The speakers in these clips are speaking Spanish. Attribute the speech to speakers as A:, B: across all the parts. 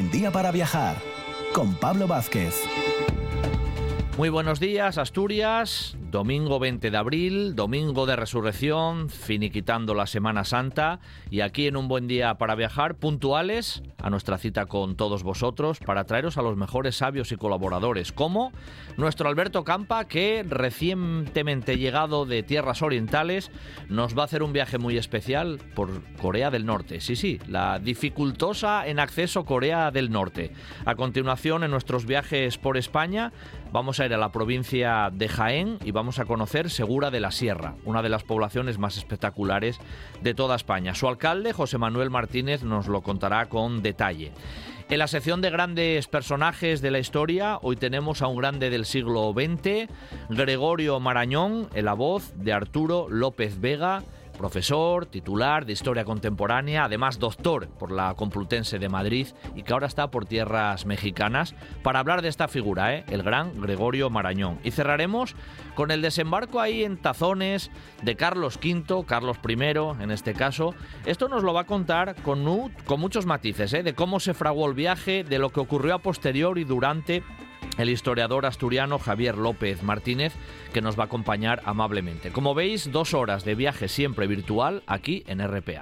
A: buen día para viajar con Pablo Vázquez.
B: Muy buenos días, Asturias. Domingo 20 de abril, domingo de resurrección, finiquitando la Semana Santa, y aquí en Un Buen Día para Viajar, puntuales a nuestra cita con todos vosotros para traeros a los mejores sabios y colaboradores, como nuestro Alberto Campa, que recientemente llegado de tierras orientales nos va a hacer un viaje muy especial por Corea del Norte. Sí, la dificultosa en acceso Corea del Norte. A continuación, en nuestros viajes por España, vamos a ir a la provincia de Jaén y vamos a conocer Segura de la Sierra, una de las poblaciones más espectaculares de toda España. Su alcalde, José Manuel Martínez, nos lo contará con detalle. En la sección de grandes personajes de la historia, hoy tenemos a un grande del siglo XX, Gregorio Marañón, en la voz de Arturo López Vega, profesor, titular de Historia Contemporánea, además doctor por la Complutense de Madrid y que ahora está por tierras mexicanas, para hablar de esta figura, el gran Gregorio Marañón. Y cerraremos con el desembarco ahí en Tazones de Carlos V, Carlos I en este caso. Esto nos lo va a contar con muchos matices, de cómo se fraguó el viaje, de lo que ocurrió a posterior y durante, el historiador asturiano Javier López Martínez, que nos va a acompañar amablemente. Como veis, 2 horas de viaje siempre virtual aquí en RPA.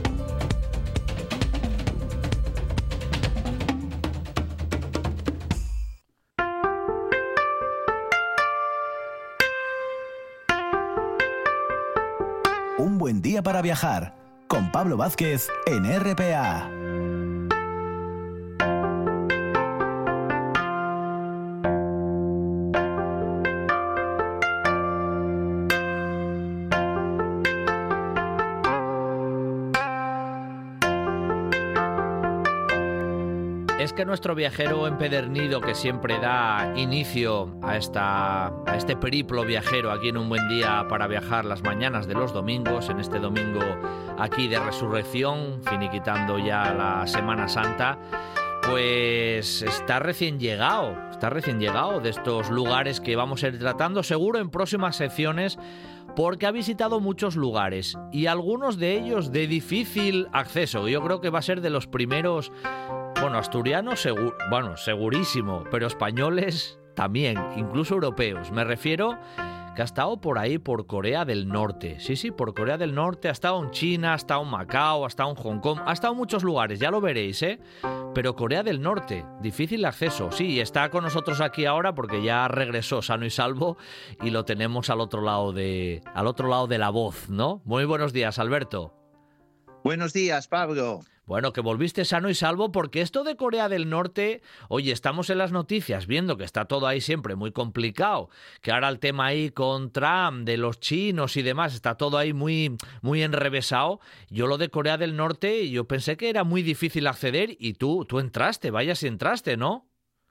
A: Un buen día para viajar con Pablo Vázquez en RPA.
B: Es que nuestro viajero empedernido, que siempre da inicio a este periplo viajero aquí en Un Buen Día para Viajar las mañanas de los domingos, en este domingo aquí de resurrección, finiquitando ya la Semana Santa, pues está recién llegado de estos lugares que vamos a ir tratando seguro en próximas secciones, porque ha visitado muchos lugares y algunos de ellos de difícil acceso. Yo creo que va a ser de los primeros. Bueno, asturianos segurísimo, pero españoles también, incluso europeos. Me refiero que ha estado por ahí, por Corea del Norte. Sí, por Corea del Norte. Ha estado en China, ha estado en Macao, ha estado en Hong Kong, ha estado en muchos lugares, ya lo veréis, Pero Corea del Norte, difícil acceso. Sí, está con nosotros aquí ahora porque ya regresó sano y salvo y lo tenemos al otro lado de la voz, ¿no? Muy buenos días, Alberto.
C: Buenos días, Pablo.
B: Bueno, que volviste sano y salvo, porque esto de Corea del Norte, oye, estamos en las noticias viendo que está todo ahí siempre muy complicado, que ahora el tema ahí con Trump, de los chinos y demás, está todo ahí muy, muy enrevesado. Yo lo de Corea del Norte, yo pensé que era muy difícil acceder y tú entraste, vaya si entraste, ¿no?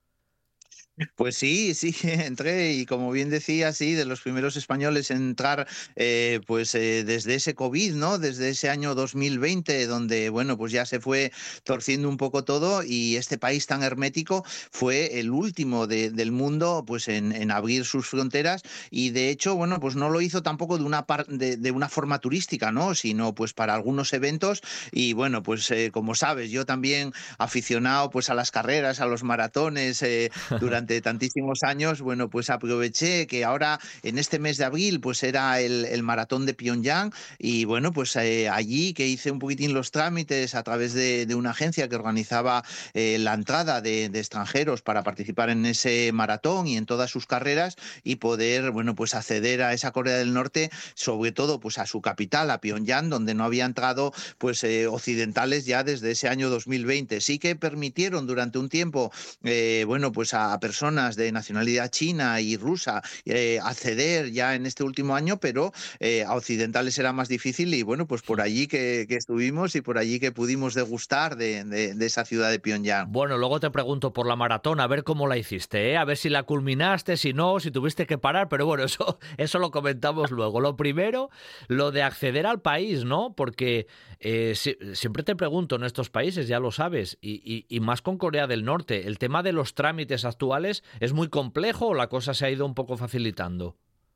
C: Pues sí, entré y como bien decía, sí, de los primeros españoles en entrar desde ese COVID, ¿no? Desde ese año 2020, donde, bueno, pues ya se fue torciendo un poco todo y este país tan hermético fue el último del mundo pues en abrir sus fronteras y de hecho, bueno, pues no lo hizo tampoco de una forma turística, ¿no? Sino pues para algunos eventos y bueno, pues como sabes, yo también aficionado pues a las carreras, a los maratones, durante tantísimos años, bueno, pues aproveché que ahora en este mes de abril pues era el maratón de Pyongyang y bueno, pues allí que hice un poquitín los trámites a través de una agencia que organizaba la entrada de extranjeros para participar en ese maratón y en todas sus carreras y poder, bueno, pues acceder a esa Corea del Norte, sobre todo pues a su capital, a Pyongyang, donde no había entrado pues occidentales ya desde ese año 2020. Sí que permitieron durante un tiempo, bueno, pues a personas de nacionalidad china y rusa acceder ya en este último año, pero a occidentales era más difícil y bueno, pues por allí que estuvimos y por allí que pudimos degustar de esa ciudad de Pyongyang.
B: Bueno, luego te pregunto por la maratón, a ver cómo la hiciste, a ver si la culminaste, si no, si tuviste que parar, pero bueno, eso lo comentamos luego. Lo primero, lo de acceder al país, ¿no? Porque siempre te pregunto en estos países, ya lo sabes, y más con Corea del Norte, el tema de los trámites actuales es muy complejo o la cosa se ha ido un poco facilitando.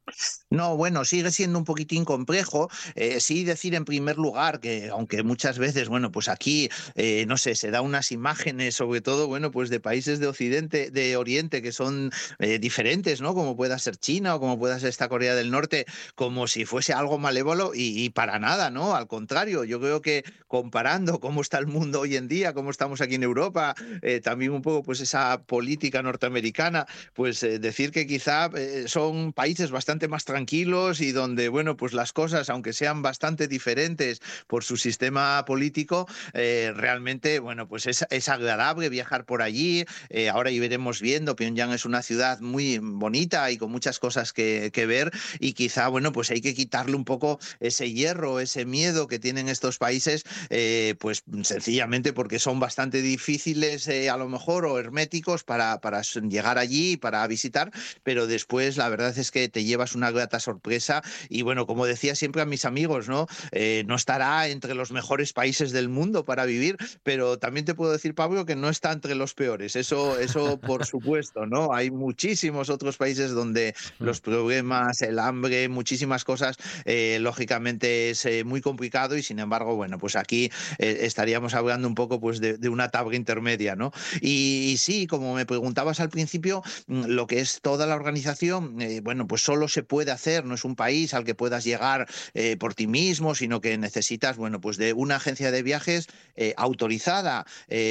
C: No, bueno, sigue siendo un poquitín complejo. Sí decir en primer lugar que, aunque muchas veces, bueno, pues aquí, no sé, se da unas imágenes, sobre todo, bueno, pues de países de Occidente, de Oriente, que son diferentes, ¿no? Como pueda ser China o como pueda ser esta Corea del Norte, como si fuese algo malévolo y para nada, ¿no? Al contrario, yo creo que comparando cómo está el mundo hoy en día, cómo estamos aquí en Europa, también un poco pues esa política norteamericana, pues decir que quizá son países bastante más tranquilos y donde, bueno, pues las cosas, aunque sean bastante diferentes por su sistema político, realmente, bueno, pues es agradable viajar por allí. Ahora iremos viendo, Pyongyang es una ciudad muy bonita y con muchas cosas que ver y quizá, bueno, pues hay que quitarle un poco ese hierro, ese miedo que tienen estos países, pues sencillamente porque son bastante difíciles a lo mejor o herméticos para llegar allí, para visitar, pero después la verdad es que te llevas una grata sorpresa y bueno, como decía siempre a mis amigos, ¿no? No estará entre los mejores países del mundo para vivir, pero también te puedo decir, Pablo, que no está entre los peores, eso por supuesto, ¿no? Hay muchísimos otros países donde los problemas, el hambre, muchísimas cosas, lógicamente es muy complicado y sin embargo, bueno, pues aquí estaríamos hablando un poco pues de una tabla intermedia, ¿no? Y sí, como me preguntabas al principio, lo que es toda la organización, bueno, pues solo se puede hacer, no es un país al que puedas llegar por ti mismo, sino que necesitas, bueno, pues de una agencia de viajes autorizada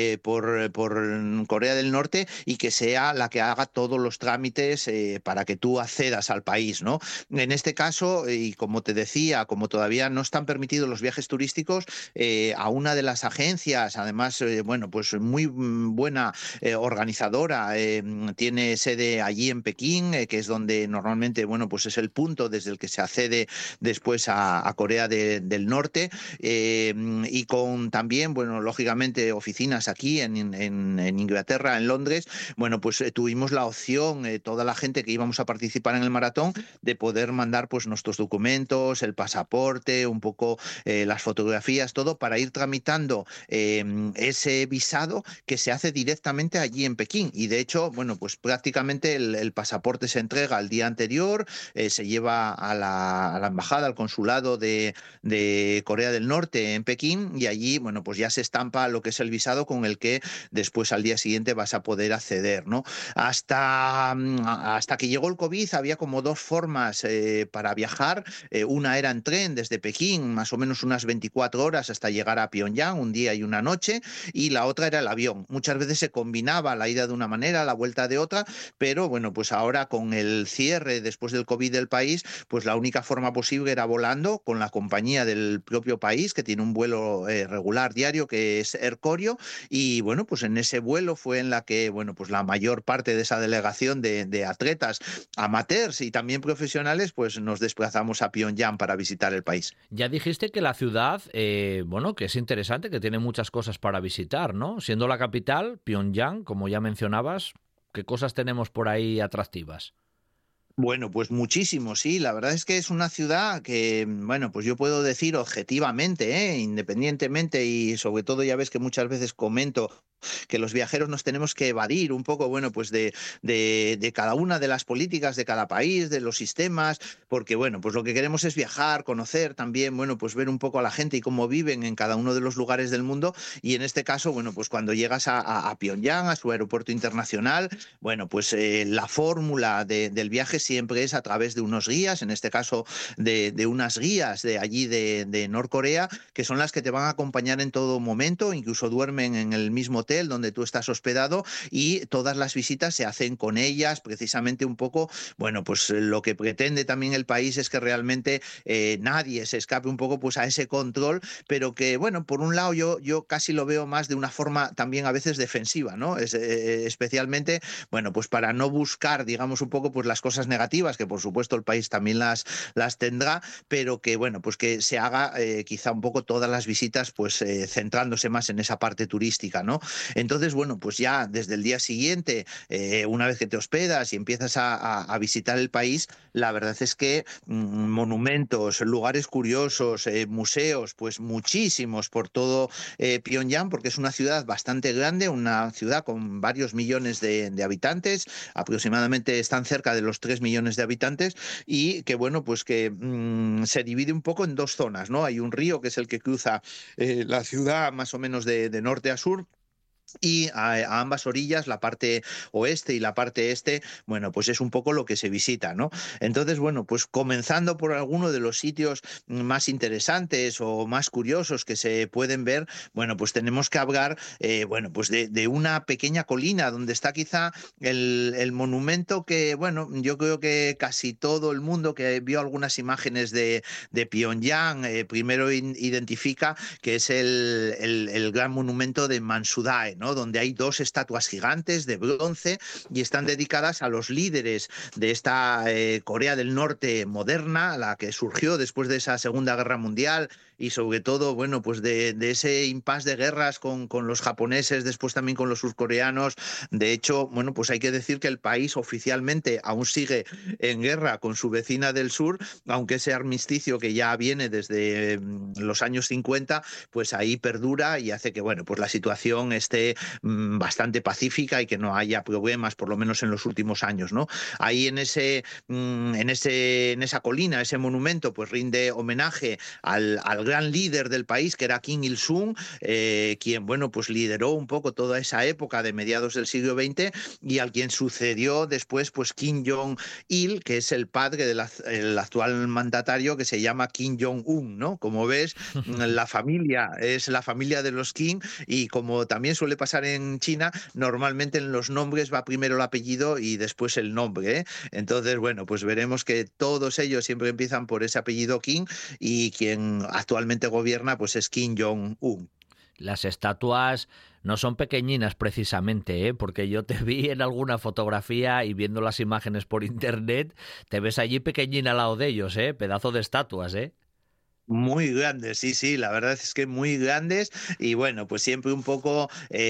C: por Corea del Norte y que sea la que haga todos los trámites para que tú accedas al país, ¿no? En este caso, y como te decía, como todavía no están permitidos los viajes turísticos, a una de las agencias, además, bueno, pues muy buena organizadora, tiene sede allí en Pekín, que es donde normalmente, bueno, pues es el punto desde el que se accede después a Corea del Norte, y con también, bueno, lógicamente oficinas aquí en Inglaterra, en Londres, bueno, pues tuvimos la opción, toda la gente que íbamos a participar en el maratón, de poder mandar pues nuestros documentos, el pasaporte, un poco las fotografías, todo para ir tramitando ese visado que se hace directamente allí en Pekín. Y de hecho, bueno, pues prácticamente el pasaporte se entrega al día anterior, se lleva a la embajada, al consulado de Corea del Norte en Pekín y allí, bueno, pues ya se estampa lo que es el visado con el que después al día siguiente vas a poder acceder, ¿no? Hasta que llegó el COVID había como dos formas para viajar. Una era en tren desde Pekín, más o menos unas 24 horas hasta llegar a Pyongyang, un día y una noche, y la otra era el avión. Muchas veces se combinaba la ida de una manera, la vuelta de otra, pero bueno, pues ahora con el cierre después del COVID del país, pues la única forma posible era volando con la compañía del propio país, que tiene un vuelo regular diario, que es Air Koryo, y bueno, pues en ese vuelo fue en la que, bueno, pues la mayor parte de esa delegación de atletas amateurs y también profesionales, pues nos desplazamos a Pyongyang para visitar el país.
B: Ya dijiste que la ciudad, bueno, que es interesante, que tiene muchas cosas para visitar, ¿no? Siendo la capital, Pyongyang, como ya mencionabas, ¿qué cosas tenemos por ahí atractivas?
C: Bueno, pues muchísimo, sí. La verdad es que es una ciudad que, bueno, pues yo puedo decir objetivamente, independientemente y sobre todo ya ves que muchas veces comento que los viajeros nos tenemos que evadir un poco, bueno, pues de cada una de las políticas de cada país, de los sistemas, porque, bueno, pues lo que queremos es viajar, conocer también, bueno, pues ver un poco a la gente y cómo viven en cada uno de los lugares del mundo. Y en este caso, bueno, pues cuando llegas a Pyongyang, a su aeropuerto internacional, bueno, pues la fórmula del viaje siempre es a través de unos guías, en este caso de unas guías de allí de Norcorea, que son las que te van a acompañar en todo momento, incluso duermen en el mismo hotel donde tú estás hospedado y todas las visitas se hacen con ellas, precisamente un poco, bueno, pues lo que pretende también el país es que realmente nadie se escape un poco pues a ese control, pero que, bueno, por un lado yo casi lo veo más de una forma también a veces defensiva, ¿no? Especialmente, bueno, pues para no buscar, digamos, un poco pues las cosas negativas, que por supuesto el país también las tendrá, pero que, bueno, pues que se haga quizá un poco todas las visitas pues centrándose más en esa parte turística, ¿no? Entonces, bueno, pues ya desde el día siguiente, una vez que te hospedas y empiezas a visitar el país, la verdad es que monumentos, lugares curiosos, museos, pues muchísimos por todo Pyongyang, porque es una ciudad bastante grande, una ciudad con varios millones de habitantes, aproximadamente están cerca de los 3 millones de habitantes, y que bueno, pues que se divide un poco en dos zonas, ¿no? Hay un río que es el que cruza la ciudad más o menos de norte a sur, y a ambas orillas, la parte oeste y la parte este, bueno, pues es un poco lo que se visita, ¿no? Entonces, bueno, pues comenzando por alguno de los sitios más interesantes o más curiosos que se pueden ver, bueno, pues tenemos que hablar, bueno, pues de una pequeña colina donde está quizá el monumento que, bueno, yo creo que casi todo el mundo que vio algunas imágenes de Pyongyang primero identifica, que es el gran monumento de Mansudae, ¿no? Donde hay dos estatuas gigantes de bronce y están dedicadas a los líderes de esta Corea del Norte moderna, la que surgió después de esa Segunda Guerra Mundial, y sobre todo, bueno, pues de ese impasse de guerras con los japoneses, después también con los surcoreanos. De hecho, bueno, pues hay que decir que el país oficialmente aún sigue en guerra con su vecina del sur, aunque ese armisticio que ya viene desde los años 50, pues ahí perdura y hace que, bueno, pues la situación esté bastante pacífica y que no haya problemas, por lo menos en los últimos años, ¿no? Ahí en esa colina, ese monumento, pues rinde homenaje al gran líder del país, que era Kim Il-sung, quien, bueno, pues lideró un poco toda esa época de mediados del siglo XX, y al quien sucedió después, pues Kim Jong-il, que es el padre del actual mandatario, que se llama Kim Jong-un, ¿no? Como ves, la familia es la familia de los Kim, y como también suele pasar en China, normalmente en los nombres va primero el apellido y después el nombre, ¿eh? Entonces, bueno, pues veremos que todos ellos siempre empiezan por ese apellido Kim, y quien actualmente gobierna pues es Kim Jong-un.
B: Las estatuas no son pequeñinas precisamente, ¿eh? Porque yo te vi en alguna fotografía y viendo las imágenes por internet, te ves allí pequeñina al lado de ellos, ¿eh? Pedazo de estatuas, ¿eh?
C: Muy grandes, sí, sí, la verdad es que muy grandes, y bueno, pues siempre un poco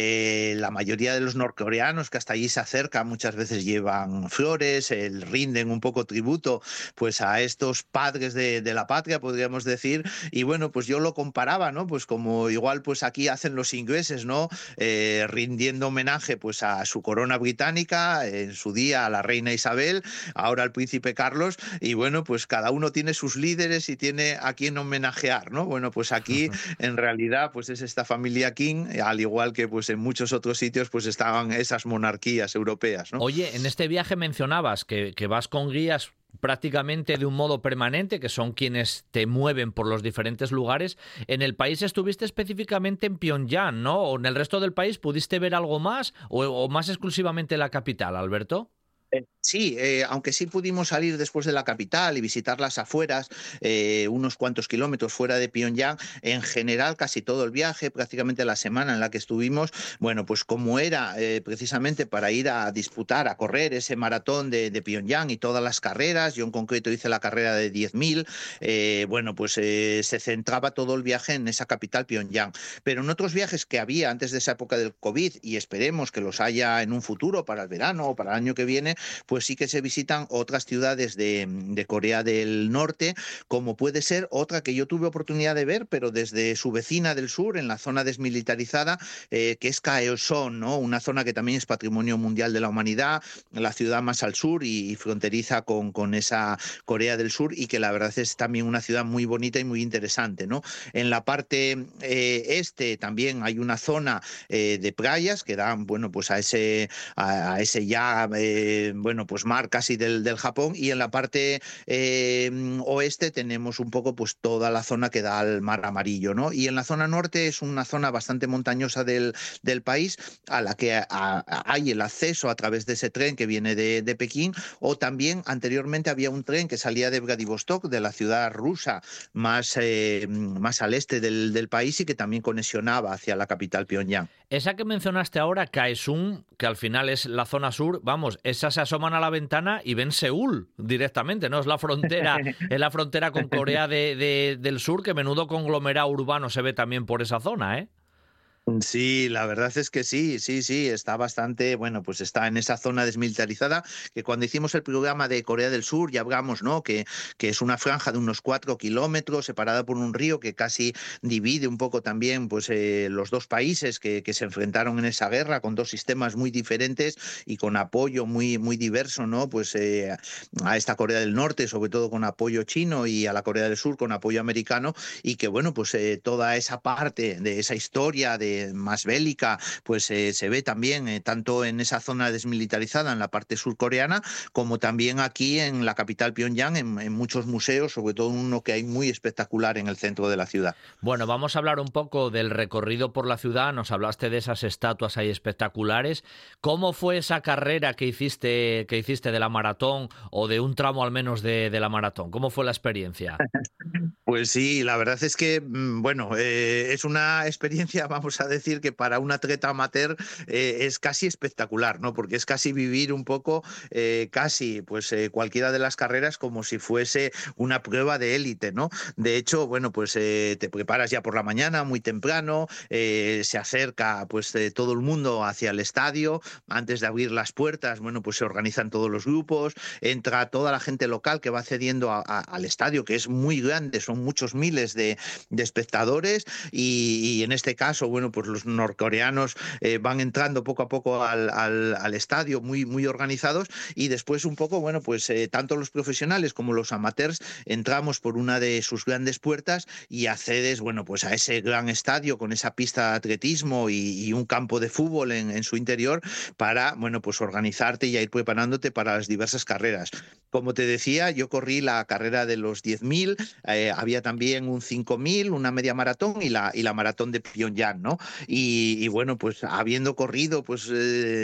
C: la mayoría de los norcoreanos que hasta allí se acercan muchas veces llevan flores, rinden un poco tributo pues a estos padres de la patria, podríamos decir, y bueno, pues yo lo comparaba, ¿no? Pues como igual pues aquí hacen los ingleses, ¿no? Rindiendo homenaje pues a su corona británica, en su día a la reina Isabel, ahora al príncipe Carlos, y bueno, pues cada uno tiene sus líderes y tiene a quien homenajear, ¿no? Bueno, pues aquí en realidad pues es esta familia King, al igual que pues en muchos otros sitios pues estaban esas monarquías europeas, ¿no?
B: Oye, en este viaje mencionabas que vas con guías prácticamente de un modo permanente, que son quienes te mueven por los diferentes lugares. En el país estuviste específicamente en Pyongyang, ¿no? ¿O en el resto del país pudiste ver algo más o más exclusivamente la capital, Alberto?
C: Sí, aunque sí pudimos salir después de la capital y visitar las afueras, unos cuantos kilómetros fuera de Pyongyang, en general casi todo el viaje, prácticamente la semana en la que estuvimos, bueno, pues como era precisamente para ir a disputar, a correr ese maratón de Pyongyang y todas las carreras, yo en concreto hice la carrera de 10.000, bueno, pues se centraba todo el viaje en esa capital, Pyongyang. Pero en otros viajes que había antes de esa época del COVID, y esperemos que los haya en un futuro para el verano o para el año que viene, pues sí que se visitan otras ciudades de Corea del Norte, como puede ser otra que yo tuve oportunidad de ver, pero desde su vecina del sur, en la zona desmilitarizada, que es Kaesong, ¿no? Una zona que también es Patrimonio Mundial de la Humanidad, la ciudad más al sur y fronteriza con esa Corea del Sur, y que la verdad es también una ciudad muy bonita y muy interesante, ¿no? En la parte este también hay una zona de playas que dan, bueno, pues a ese ya bueno, pues mar casi del Japón, y en la parte oeste tenemos un poco pues toda la zona que da al mar Amarillo, ¿no? Y en la zona norte es una zona bastante montañosa del país, a la que hay el acceso a través de ese tren que viene de Pekín, o también anteriormente había un tren que salía de Vladivostok, de la ciudad rusa más al este del país, y que también conexionaba hacia la capital Pyongyang.
B: Esa que mencionaste ahora, Kaesong, que al final es la zona sur, vamos, esas se asoman a la ventana y ven Seúl directamente, ¿no? Es la frontera con Corea del Sur, que menudo conglomerado urbano se ve también por esa zona, ¿eh?
C: Sí, la verdad es que sí, está bastante, bueno, pues está en esa zona desmilitarizada, que cuando hicimos el programa de Corea del Sur ya hablamos, ¿no? Que es una franja de unos 4 kilómetros separada por un río que casi divide un poco también, pues, los dos países que se enfrentaron en esa guerra con dos sistemas muy diferentes y con apoyo muy diverso, ¿no? Pues a esta Corea del Norte, sobre todo con apoyo chino, y a la Corea del Sur con apoyo americano, y que, bueno, pues toda esa parte de esa historia de más bélica, pues se ve también tanto en esa zona desmilitarizada, en la parte surcoreana, como también aquí en la capital Pyongyang, en muchos museos, sobre todo uno que hay muy espectacular en el centro de la ciudad.
B: Bueno, vamos a hablar un poco del recorrido por la ciudad. Nos hablaste de esas estatuas ahí espectaculares. ¿Cómo fue esa carrera que hiciste de la maratón, o de un tramo al menos de la maratón? ¿Cómo fue la experiencia?
C: Pues sí, la verdad es que, bueno, es una experiencia, vamos a decir, que para un atleta amateur es casi espectacular, ¿no? Porque es casi vivir un poco, casi, pues cualquiera de las carreras como si fuese una prueba de élite, ¿no? De hecho, bueno, pues te preparas ya por la mañana, muy temprano, se acerca pues todo el mundo hacia el estadio, antes de abrir las puertas, bueno, pues se organizan todos los grupos, entra toda la gente local que va accediendo al estadio, que es muy grande, son muchos miles de espectadores, y en este caso, bueno, pues los norcoreanos van entrando poco a poco al estadio muy organizados, y después un poco, bueno, pues tanto los profesionales como los amateurs entramos por una de sus grandes puertas y accedes, bueno, pues a ese gran estadio con esa pista de atletismo y un campo de fútbol en su interior para, bueno, pues organizarte y a ir preparándote para las diversas carreras. Como te decía, yo corrí la carrera de los 10.000, había también un 5.000, una media maratón y la maratón de Pyongyang, ¿no? Y bueno, pues habiendo corrido pues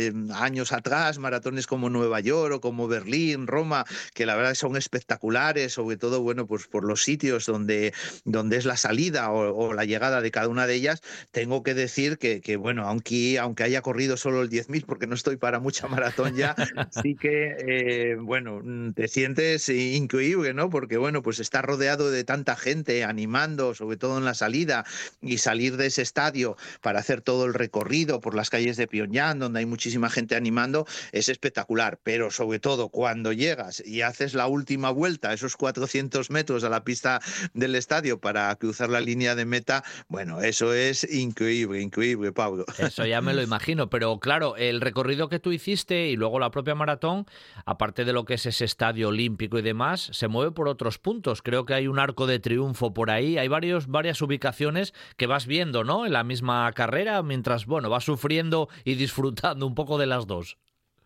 C: años atrás maratones como Nueva York o como Berlín, Roma, que la verdad son espectaculares, sobre todo, bueno, pues por los sitios donde es la salida o la llegada de cada una de ellas, tengo que decir que bueno, aunque haya corrido solo el 10.000, porque no estoy para mucha maratón ya, sí que, bueno, te sientes increíble, ¿no? Porque, bueno, pues estar rodeado de tanta gente animando, sobre todo en la salida, y salir de ese estadio para hacer todo el recorrido por las calles de Pyongyang, donde hay muchísima gente animando, es espectacular. Pero sobre todo cuando llegas y haces la última vuelta, esos 400 metros a la pista del estadio para cruzar la línea de meta, bueno, eso es increíble, Pablo.
B: Eso ya me lo imagino, pero claro, el recorrido que tú hiciste y luego la propia maratón, aparte de lo que es ese estadio olímpico y demás, se mueve por otros puntos. Creo que hay un arco de triunfo por ahí, hay varias ubicaciones que vas viendo, ¿no? En la misma carrera, mientras, bueno, vas sufriendo y disfrutando un poco de las dos.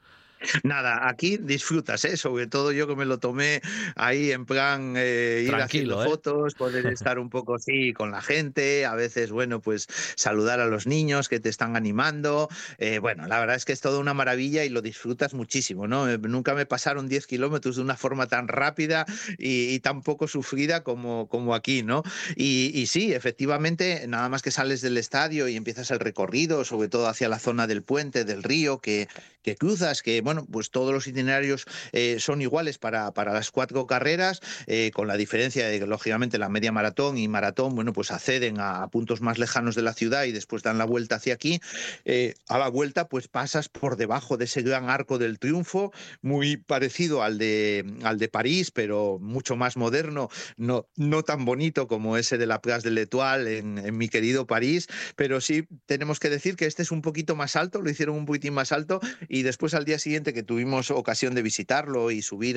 C: Nada, aquí disfrutas, ¿eh? Sobre todo yo que me lo tomé ahí en plan ir haciendo
B: Tranquilo, ¿eh?
C: fotos, poder estar un poco así con la gente, a veces, bueno, pues saludar a los niños que te están animando. Bueno, la verdad es que es toda una maravilla y lo disfrutas muchísimo, ¿no? Nunca me pasaron 10 kilómetros de una forma tan rápida y tan poco sufrida como aquí, ¿no? Y sí, efectivamente, nada más que sales del estadio y empiezas el recorrido, sobre todo hacia la zona del puente, del río que cruzas, que bueno, pues todos los itinerarios son iguales para las 4 carreras, con la diferencia de que lógicamente la media maratón y maratón, bueno, pues acceden a puntos más lejanos de la ciudad y después dan la vuelta hacia aquí. A la vuelta pues pasas por debajo de ese gran arco del triunfo, muy parecido al de París, pero mucho más moderno, no tan bonito como ese de la Place de l'Étoile en mi querido París, pero sí tenemos que decir que este es un poquito más alto, lo hicieron un poquitín más alto, y después al día siguiente que tuvimos ocasión de visitarlo y subir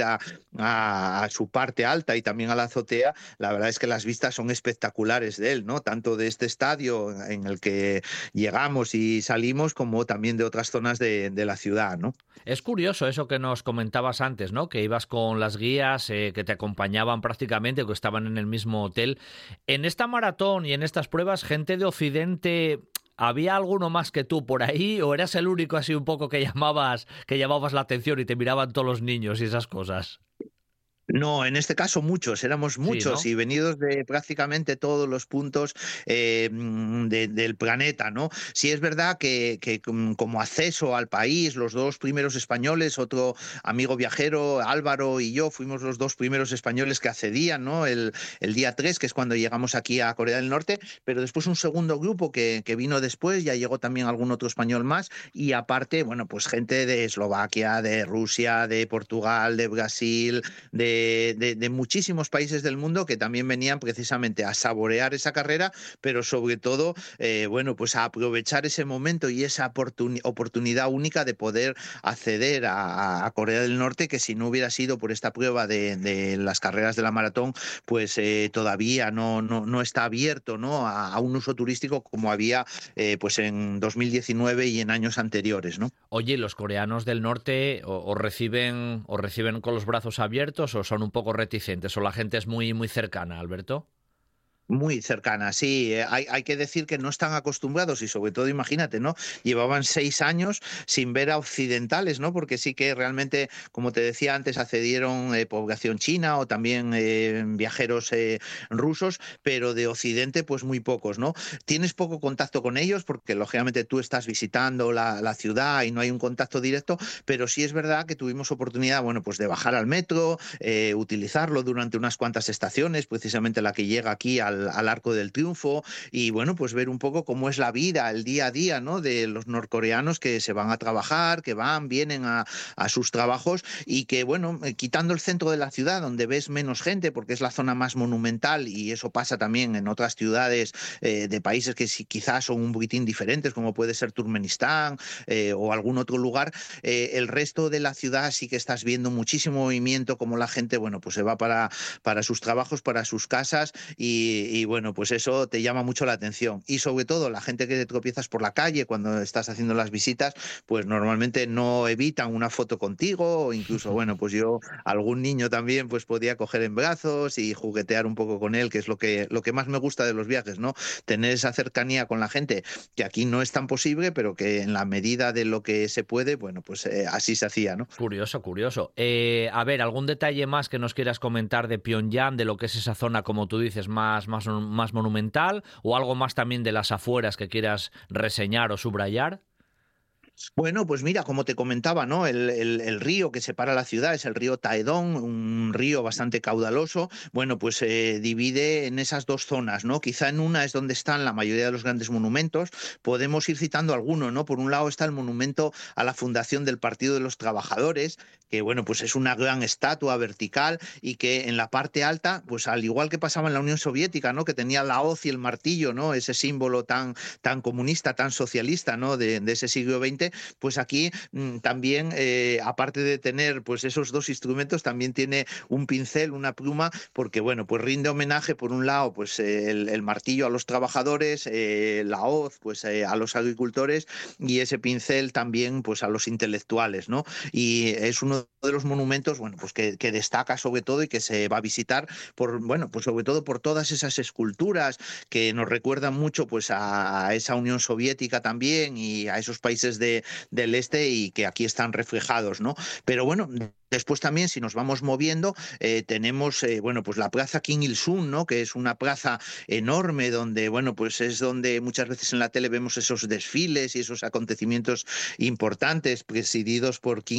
C: a su parte alta y también a la azotea, la verdad es que las vistas son espectaculares de él, ¿no? Tanto de este estadio en el que llegamos y salimos, como también de otras zonas de la ciudad, ¿no?
B: Es curioso eso que nos comentabas antes, ¿no? Que ibas con las guías que te acompañaban prácticamente, que estaban en el mismo hotel. En esta maratón y en estas pruebas, gente de Occidente, ¿había alguno más que tú por ahí o eras el único así un poco que llamabas la atención y te miraban todos los niños y esas cosas?
C: No, en este caso muchos, éramos
B: Sí,
C: muchos
B: ¿no?
C: y venidos de prácticamente todos los puntos del planeta, ¿no? Sí es verdad que como acceso al país, los dos primeros españoles, otro amigo viajero, Álvaro y yo, fuimos los dos primeros españoles que accedían, ¿no? El día 3, que es cuando llegamos aquí a Corea del Norte, pero después un segundo grupo que vino después, ya llegó también algún otro español más, y aparte, bueno, pues gente de Eslovaquia, de Rusia, de Portugal, de Brasil, de muchísimos países del mundo que también venían precisamente a saborear esa carrera, pero sobre todo, bueno, pues a aprovechar ese momento y esa oportunidad única de poder acceder a Corea del Norte, que si no hubiera sido por esta prueba de las carreras de la maratón, pues todavía no está abierto, ¿no? A un uso turístico como había pues en 2019 y en años anteriores, ¿no?
B: Oye, ¿los coreanos del norte os reciben con los brazos abiertos o son un poco reticentes o la gente es muy, muy cercana, Alberto?
C: Muy cercana, sí. Hay que decir que no están acostumbrados y sobre todo, imagínate, ¿no? Llevaban 6 años sin ver a occidentales, ¿no? Porque sí que realmente, como te decía antes, accedieron población china o también viajeros rusos, pero de Occidente, pues muy pocos, ¿no? Tienes poco contacto con ellos porque, lógicamente, tú estás visitando la ciudad y no hay un contacto directo, pero sí es verdad que tuvimos oportunidad, bueno, pues de bajar al metro, utilizarlo durante unas cuantas estaciones, precisamente la que llega aquí al Arco del Triunfo, y bueno, pues ver un poco cómo es la vida, el día a día, ¿no? De los norcoreanos que se van a trabajar, que van, vienen a sus trabajos y que, bueno, quitando el centro de la ciudad, donde ves menos gente, porque es la zona más monumental, y eso pasa también en otras ciudades de países que sí, quizás son un poquitín diferentes, como puede ser Turkmenistán o algún otro lugar, el resto de la ciudad sí que estás viendo muchísimo movimiento, como la gente, bueno, pues se va para sus trabajos, para sus casas, y bueno, pues eso te llama mucho la atención. Y sobre todo la gente que te tropiezas por la calle cuando estás haciendo las visitas, pues normalmente no evitan una foto contigo, o incluso, bueno, pues yo, algún niño también, pues podía coger en brazos y juguetear un poco con él, que es lo que más me gusta de los viajes, ¿no? Tener esa cercanía con la gente, que aquí no es tan posible, pero que en la medida de lo que se puede, bueno, pues así se hacía, ¿no?
B: Curioso, curioso. A ver, ¿algún detalle más que nos quieras comentar de Pyongyang, de lo que es esa zona, como tú dices, más monumental? ¿O algo más también de las afueras que quieras reseñar o subrayar?
C: Bueno, pues mira, como te comentaba, ¿no? El río que separa la ciudad es el río Taedong, un río bastante caudaloso. Bueno, pues se divide en esas dos zonas, ¿no? Quizá en una es donde están la mayoría de los grandes monumentos. Podemos ir citando algunos, ¿no? Por un lado está el monumento a la fundación del Partido de los Trabajadores, que, bueno, pues es una gran estatua vertical y que en la parte alta, pues al igual que pasaba en la Unión Soviética, ¿no? Que tenía la hoz y el martillo, ¿no? Ese símbolo tan comunista, tan socialista, ¿no? De ese siglo XX, pues aquí también, aparte de tener pues esos dos instrumentos, también tiene un pincel, una pluma, porque bueno, pues rinde homenaje por un lado pues el martillo a los trabajadores, la hoz pues a los agricultores, y ese pincel también pues a los intelectuales, ¿no? Y es uno de los monumentos, bueno, pues que destaca sobre todo y que se va a visitar por, bueno, pues sobre todo por todas esas esculturas que nos recuerdan mucho pues a esa Unión Soviética también y a esos países del este, y que aquí están reflejados, ¿no? Pero bueno, después también, si nos vamos moviendo, tenemos, bueno, pues la plaza Kim Il-sung, ¿no? Que es una plaza enorme donde, bueno, pues es donde muchas veces en la tele vemos esos desfiles y esos acontecimientos importantes presididos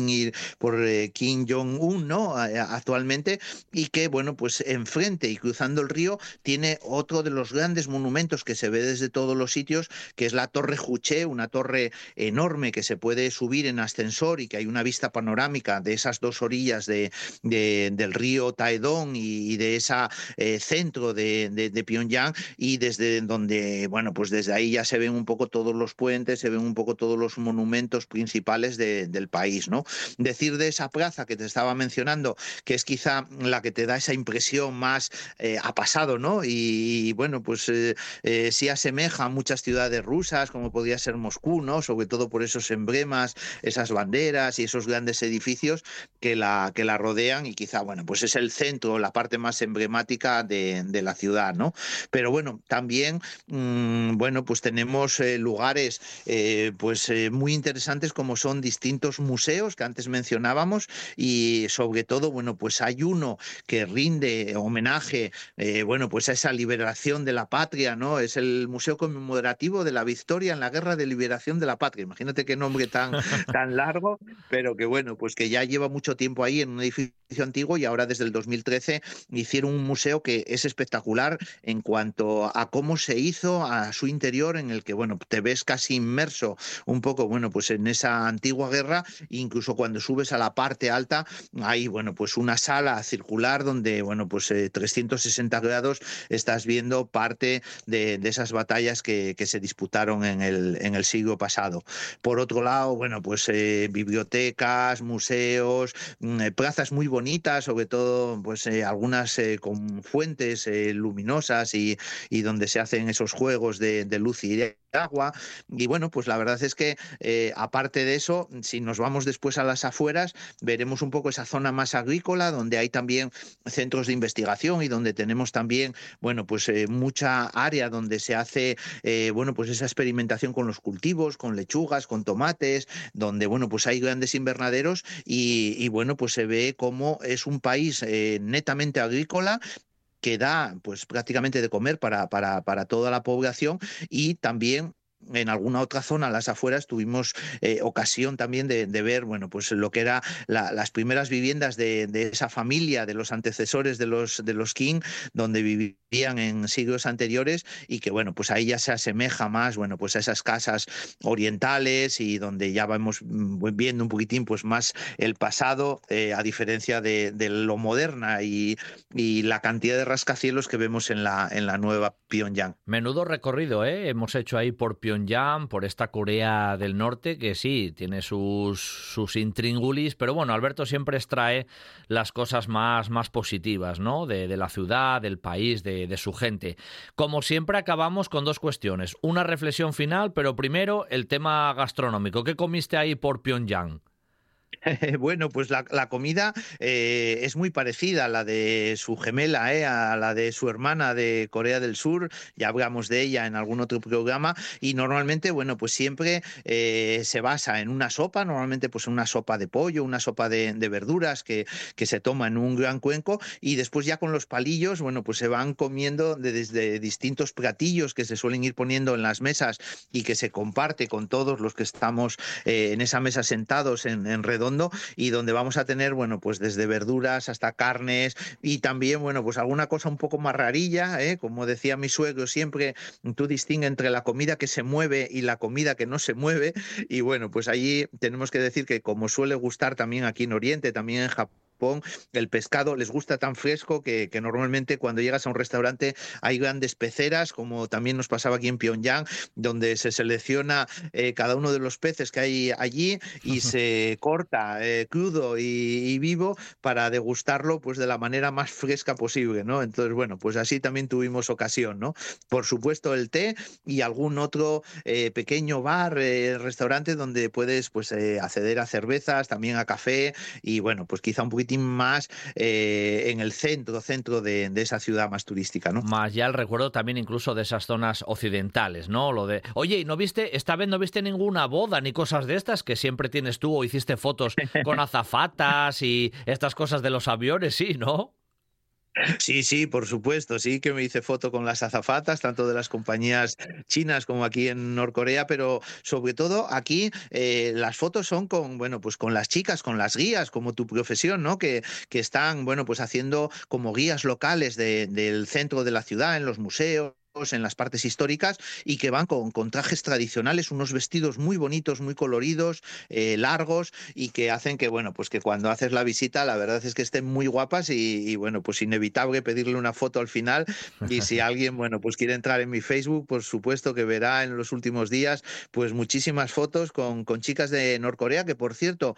C: por Kim Jong-un, ¿no? Actualmente, y que, bueno, pues enfrente y cruzando el río tiene otro de los grandes monumentos que se ve desde todos los sitios, que es la Torre Juche, una torre enorme que se puede subir en ascensor y que hay una vista panorámica de esas dos orillas del río Taedong y de ese centro de Pyongyang, y desde donde, bueno, pues desde ahí ya se ven un poco todos los puentes, se ven un poco todos los monumentos principales del país, ¿no? Decir de esa plaza que te estaba mencionando, que es quizá la que te da esa impresión más a pasado, ¿no? Y bueno, pues sí asemeja a muchas ciudades rusas, como podría ser Moscú, ¿no? Sobre todo por esos emblemas, esas banderas y esos grandes edificios que la rodean, y quizá, bueno, pues es el centro, la parte más emblemática de la ciudad, ¿no? Pero bueno, también, bueno, pues tenemos lugares muy interesantes, como son distintos museos que antes mencionábamos, y sobre todo, bueno, pues hay uno que rinde homenaje, bueno, pues a esa liberación de la patria, ¿no? Es el Museo Conmemorativo de la Victoria en la Guerra de Liberación de la Patria. Imagínate qué nombre tan largo, pero que bueno, pues que ya lleva mucho tiempo ahí en un edificio antiguo, y ahora desde el 2013 hicieron un museo que es espectacular en cuanto a cómo se hizo, a su interior, en el que, bueno, te ves casi inmerso un poco, bueno, pues en esa antigua guerra. Incluso cuando subes a la parte alta hay, bueno, pues una sala circular donde, bueno, pues 360 grados estás viendo parte de esas batallas que se disputaron en el siglo pasado. Por otro lado, bueno, pues bibliotecas, museos, plazas muy bonitas, sobre todo pues algunas con fuentes luminosas, y donde se hacen esos juegos de luz y de agua. Y bueno, pues la verdad es que aparte de eso, si nos vamos después a las afueras, veremos un poco esa zona más agrícola, donde hay también centros de investigación, y donde tenemos también, bueno, pues mucha área donde se hace, bueno, pues esa experimentación con los cultivos, con lechugas, con tomates, donde, bueno, pues hay grandes invernaderos, y bueno, pues se ve cómo es un país netamente agrícola, que da pues prácticamente de comer para toda la población. Y también en alguna otra zona, a las afueras, tuvimos ocasión también de ver, bueno, pues lo que era las primeras viviendas de esa familia, de los antecesores de los King, donde vivían en siglos anteriores, y que, bueno, pues ahí ya se asemeja más, bueno, pues a esas casas orientales, y donde ya vamos viendo un poquitín pues más el pasado, a diferencia de lo moderna, y la cantidad de rascacielos que vemos en la nueva Pyongyang.
B: Menudo recorrido, ¿eh? Hemos hecho ahí por Pyongyang, por esta Corea del Norte, que sí, tiene sus intríngulis, pero bueno, Alberto siempre extrae las cosas más positivas, ¿no? De la ciudad, del país, de su gente. Como siempre, acabamos con dos cuestiones. Una reflexión final, pero primero el tema gastronómico. ¿Qué comiste ahí por Pyongyang?
C: Bueno, pues la comida es muy parecida a la de su gemela, a la de su hermana de Corea del Sur. Ya hablamos de ella en algún otro programa, y normalmente, bueno, pues siempre se basa en una sopa, normalmente pues una sopa de pollo, una sopa de verduras que se toma en un gran cuenco, y después ya con los palillos, bueno, pues se van comiendo desde distintos platillos que se suelen ir poniendo en las mesas, y que se comparte con todos los que estamos en esa mesa sentados en redondo, y donde vamos a tener, bueno, pues desde verduras hasta carnes, y también, bueno, pues alguna cosa un poco más rarilla, como decía mi suegro siempre, tú distingue entre la comida que se mueve y la comida que no se mueve. Y bueno, pues allí tenemos que decir que, como suele gustar también aquí en Oriente, también en Japón, el pescado les gusta tan fresco que normalmente cuando llegas a un restaurante hay grandes peceras, como también nos pasaba aquí en Pyongyang, donde se selecciona cada uno de los peces que hay allí, y se corta crudo y vivo, para degustarlo pues de la manera más fresca posible, ¿no? Entonces, bueno, pues así también tuvimos ocasión, ¿no? Por supuesto, el té y algún otro pequeño bar, restaurante, donde puedes pues acceder a cervezas, también a café, y bueno, pues quizá un poquitín más en el centro de esa ciudad más turística, ¿no?
B: Más ya el recuerdo también incluso de esas zonas occidentales, ¿no? Lo de, oye, ¿y no viste, esta vez no viste ninguna boda ni cosas de estas que siempre tienes tú, o hiciste fotos con azafatas y estas cosas de los aviones? Sí, ¿no?
C: Sí, sí, por supuesto, sí que me hice foto con las azafatas, tanto de las compañías chinas como aquí en Norcorea, pero sobre todo aquí las fotos son con, bueno, pues con las chicas, con las guías, como tu profesión, ¿no? Que están, bueno, pues haciendo como guías locales del centro de la ciudad, en los museos, en las partes históricas, y que van con trajes tradicionales, unos vestidos muy bonitos, muy coloridos, largos, y que hacen que, bueno, pues que cuando haces la visita, la verdad es que estén muy guapas, y bueno, pues inevitable pedirle una foto al final. Y si alguien, bueno, pues quiere entrar en mi Facebook, por supuesto que verá en los últimos días pues muchísimas fotos con chicas de Norcorea, que por cierto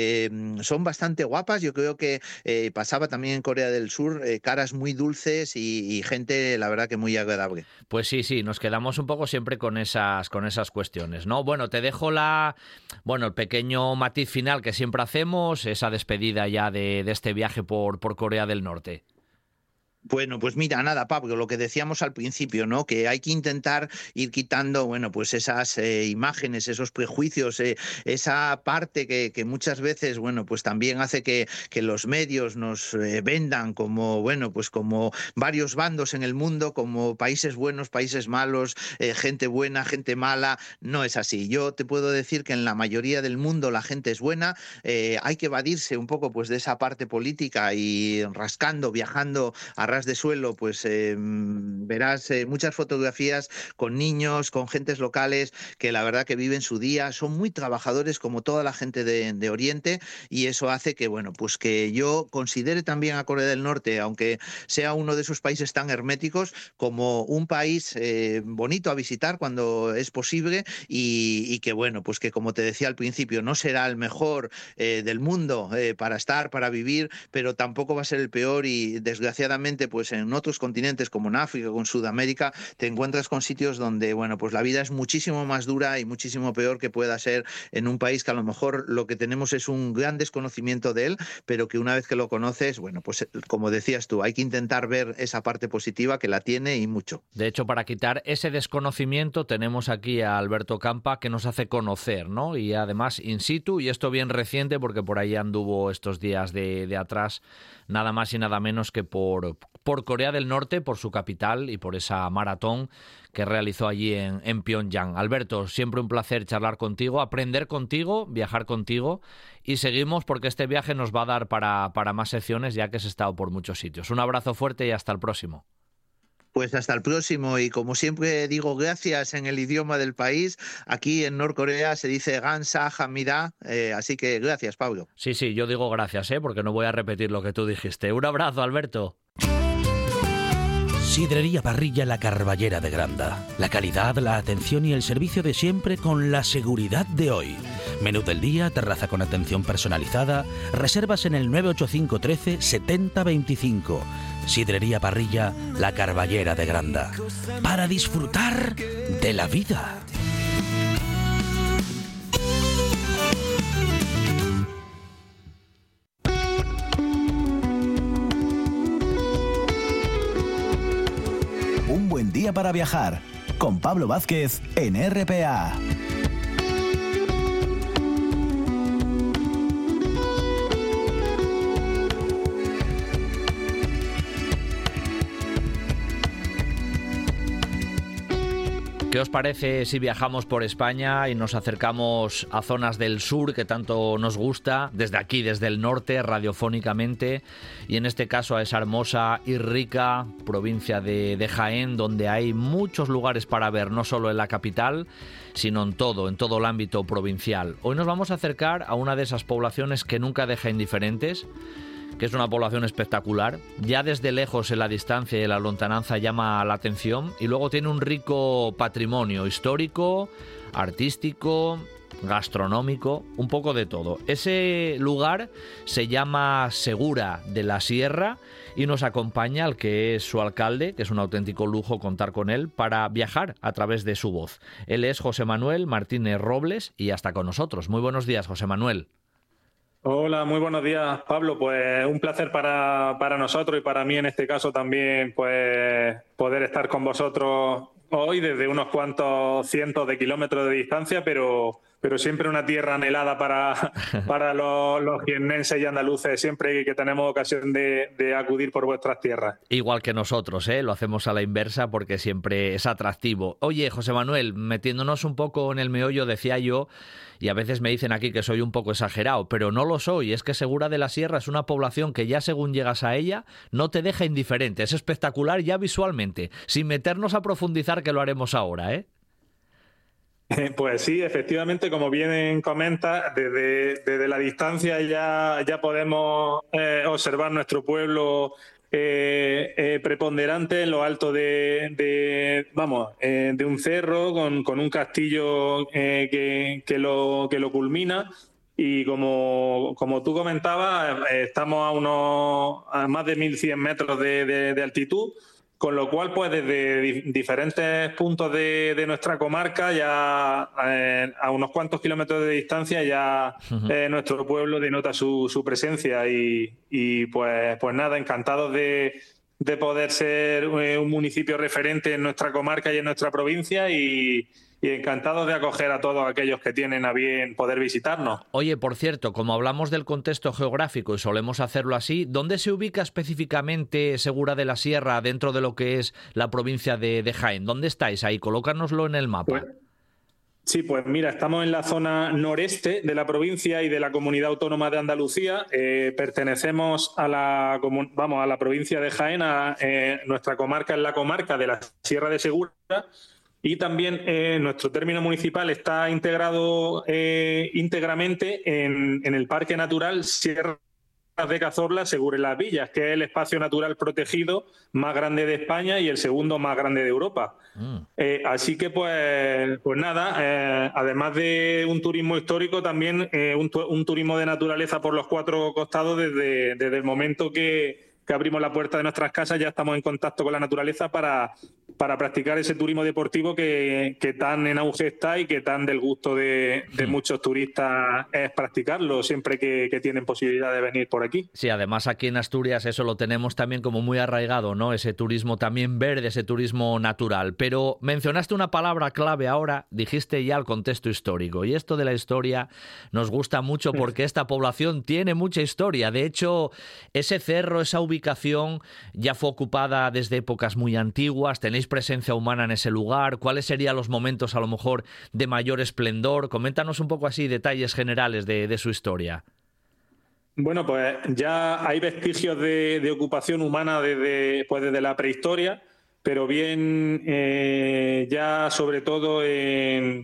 C: son bastante guapas. Yo creo que pasaba también en Corea del Sur, caras muy dulces, y gente, la verdad, que muy agradable. inevitable.
B: Pues sí, nos quedamos un poco siempre con esas cuestiones, ¿no? Bueno, te dejo el pequeño matiz final que siempre hacemos, esa despedida ya de este viaje por Corea del Norte.
C: Bueno, pues mira, nada, Pablo, lo que decíamos al principio, ¿no? Que hay que intentar ir quitando, bueno, pues esas imágenes, esos prejuicios, esa parte que muchas veces, bueno, pues también hace que los medios nos vendan como, bueno, pues como varios bandos en el mundo, como países buenos, países malos, gente buena, gente mala. No es así. Yo te puedo decir que en la mayoría del mundo la gente es buena. Hay que evadirse un poco, pues, de esa parte política y rascando, viajando a ras de suelo, pues verás muchas fotografías con niños, con gentes locales que la verdad que viven su día, son muy trabajadores como toda la gente de Oriente, y eso hace que, bueno, pues que yo considere también a Corea del Norte, aunque sea uno de esos países tan herméticos, como un país bonito a visitar cuando es posible, y que, bueno, pues que, como te decía al principio, no será el mejor del mundo para estar, para vivir, pero tampoco va a ser el peor, y desgraciadamente pues en otros continentes como en África o en Sudamérica te encuentras con sitios donde, bueno, pues la vida es muchísimo más dura y muchísimo peor que pueda ser en un país que a lo mejor lo que tenemos es un gran desconocimiento de él, pero que una vez que lo conoces, bueno, pues como decías tú, hay que intentar ver esa parte positiva que la tiene, y mucho.
B: De hecho, para quitar ese desconocimiento tenemos aquí a Alberto Campa, que nos hace conocer, ¿no? Y además in situ, y esto bien reciente porque por ahí anduvo estos días de atrás, nada más y nada menos que por Corea del Norte, por su capital y por esa maratón que realizó allí en Pyongyang. Alberto, siempre un placer charlar contigo, aprender contigo, viajar contigo, y seguimos porque este viaje nos va a dar para más secciones, ya que has estado por muchos sitios. Un abrazo fuerte y hasta el próximo.
C: Pues hasta el próximo, y como siempre digo gracias en el idioma del país. Aquí en Norcorea se dice Gamsahamnida, así que gracias, Pablo.
B: Sí, yo digo gracias, porque no voy a repetir lo que tú dijiste. Un abrazo, Alberto.
D: Sidrería Parrilla La Carballera de Granda. La calidad, la atención y el servicio de siempre con la seguridad de hoy. Menú del día, terraza con atención personalizada. Reservas en el 985 13 70 25. Sidrería Parrilla La Carballera de Granda. Para disfrutar de la vida.
A: Un buen día para viajar con Pablo Vázquez en RPA.
B: ¿Qué os parece si viajamos por España y nos acercamos a zonas del sur que tanto nos gusta, desde aquí, desde el norte, radiofónicamente, y en este caso a esa hermosa y rica provincia de Jaén, donde hay muchos lugares para ver, no solo en la capital, sino en todo el ámbito provincial? Hoy nos vamos a acercar a una de esas poblaciones que nunca deja indiferentes, que es una población espectacular. Ya desde lejos, en la distancia y en la lontananza, llama la atención, y luego tiene un rico patrimonio histórico, artístico, gastronómico, un poco de todo. Ese lugar se llama Segura de la Sierra, y nos acompaña el que es su alcalde, que es un auténtico lujo contar con él para viajar a través de su voz. Él es José Manuel Martínez Robles, y ya está con nosotros. Muy buenos días, José Manuel.
E: Hola, muy buenos días, Pablo. Pues un placer para nosotros, y para mí en este caso también, pues poder estar con vosotros hoy desde unos cuantos cientos de kilómetros de distancia, pero siempre una tierra anhelada para los jiennenses y andaluces, siempre que tenemos ocasión de acudir por vuestras tierras.
B: Igual que nosotros, lo hacemos a la inversa porque siempre es atractivo. Oye, José Manuel, metiéndonos un poco en el meollo, decía yo, y a veces me dicen aquí que soy un poco exagerado, pero no lo soy. Es que Segura de la Sierra es una población que ya según llegas a ella no te deja indiferente. Es espectacular ya visualmente, sin meternos a profundizar, que lo haremos ahora, ¿eh?
E: Pues sí, efectivamente, como bien comenta, desde la distancia ya podemos observar nuestro pueblo preponderante en lo alto de un cerro con un castillo que lo culmina. Y como tú comentabas, estamos a más de 1.100 metros de altitud, Con lo cual, pues desde diferentes puntos de nuestra comarca, ya a unos cuantos kilómetros de distancia, ya nuestro pueblo denota su presencia y pues nada, encantados de poder ser un municipio referente en nuestra comarca y en nuestra provincia y encantados de acoger a todos aquellos que tienen a bien poder visitarnos.
B: Oye, por cierto, como hablamos del contexto geográfico y solemos hacerlo así, ¿dónde se ubica específicamente Segura de la Sierra dentro de lo que es la provincia de Jaén? ¿Dónde estáis ahí? Colócanoslo en el mapa.
E: Sí, pues mira, estamos en la zona noreste de la provincia y de la Comunidad Autónoma de Andalucía. Pertenecemos a la provincia de Jaén. Nuestra comarca es la comarca de la Sierra de Segura. Y también nuestro término municipal está integrado íntegramente en el Parque Natural Sierra de Cazorla, Segura y Las Villas, que es el espacio natural protegido más grande de España y el segundo más grande de Europa. Así que, pues nada, además de un turismo histórico, también un turismo de naturaleza por los cuatro costados desde el momento que abrimos la puerta de nuestras casas, ya estamos en contacto con la naturaleza para practicar ese turismo deportivo que tan en auge está y que tan del gusto de muchos turistas es practicarlo siempre que tienen posibilidad de venir por aquí.
B: Sí, además aquí en Asturias eso lo tenemos también como muy arraigado, ¿no? Ese turismo también verde, ese turismo natural. Pero mencionaste una palabra clave ahora, dijiste ya el contexto histórico. Y esto de la historia nos gusta mucho porque esta población tiene mucha historia. De hecho, ese cerro, esa ubicación ya fue ocupada desde épocas muy antiguas. ¿Tenéis presencia humana en ese lugar? ¿Cuáles serían los momentos a lo mejor de mayor esplendor? Coméntanos un poco así detalles generales de su historia.
E: Bueno, pues ya hay vestigios de ocupación humana desde la prehistoria, pero bien ya sobre todo en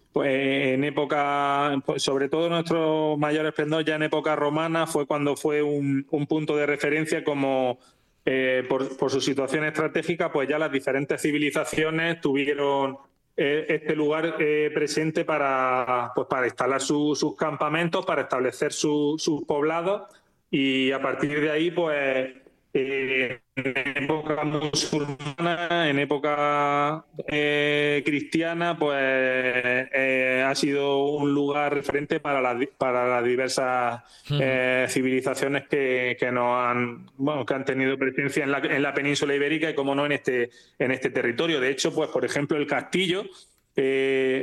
E: época, sobre todo nuestro mayor esplendor ya en época romana fue cuando fue un punto de referencia como por su situación estratégica, pues ya las diferentes civilizaciones tuvieron este lugar presente para instalar sus campamentos, para establecer sus poblados y a partir de ahí pues en época musulmana, en época cristiana, pues ha sido un lugar referente para las diversas civilizaciones que han tenido presencia en la península ibérica y, como no, en este territorio. De hecho, pues por ejemplo, el castillo, de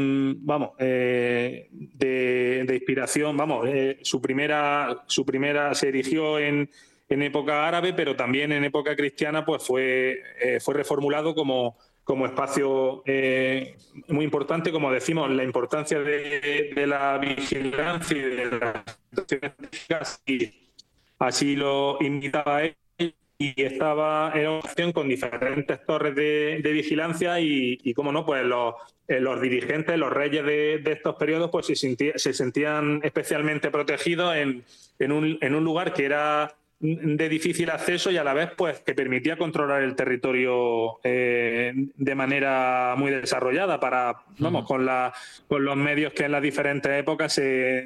E: inspiración, su primera se erigió en época árabe, pero también en época cristiana pues fue reformulado como espacio muy importante, como decimos, la importancia de la vigilancia y de las científicas, y así lo invitaba él, y estaba en una acción con diferentes torres de vigilancia y como no, pues los dirigentes, los reyes de estos periodos pues se sentían especialmente protegidos en un lugar que era de difícil acceso y a la vez pues que permitía controlar el territorio de manera muy desarrollada con los medios que en las diferentes épocas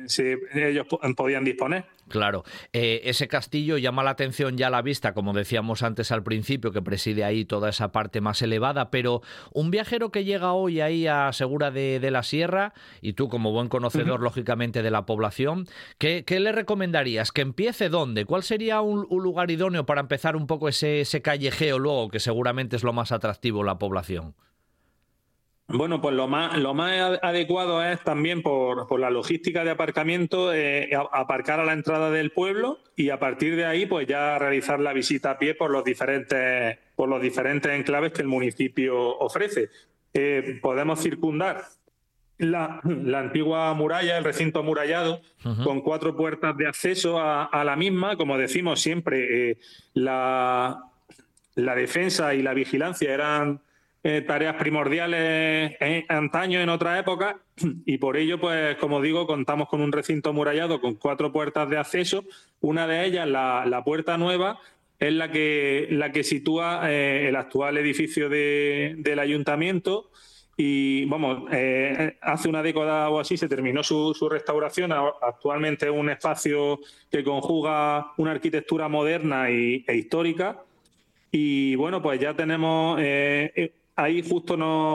E: ellos podían disponer.
B: Claro, ese castillo llama la atención ya a la vista, como decíamos antes al principio, que preside ahí toda esa parte más elevada, pero un viajero que llega hoy ahí a Segura de la Sierra, y tú como buen conocedor lógicamente de la población, ¿qué le recomendarías? ¿Que empiece dónde? ¿Cuál sería un lugar idóneo para empezar un poco ese callejeo luego, que seguramente es lo más atractivo en la población?
E: Bueno, pues lo más adecuado es también por la logística de aparcamiento, aparcar a la entrada del pueblo y a partir de ahí pues ya realizar la visita a pie por los diferentes enclaves que el municipio ofrece. Podemos circundar la antigua muralla, el recinto amurallado, con 4 puertas de acceso a la misma. Como decimos siempre, la defensa y la vigilancia eran tareas primordiales antaño, en otra época, y por ello, pues como digo, contamos con un recinto amurallado con 4 puertas de acceso. Una de ellas, la puerta nueva, es la que sitúa el actual edificio del ayuntamiento. Y hace una década o así se terminó su restauración. Actualmente es un espacio que conjuga una arquitectura moderna e histórica. Y bueno, pues ya tenemos, ahí justo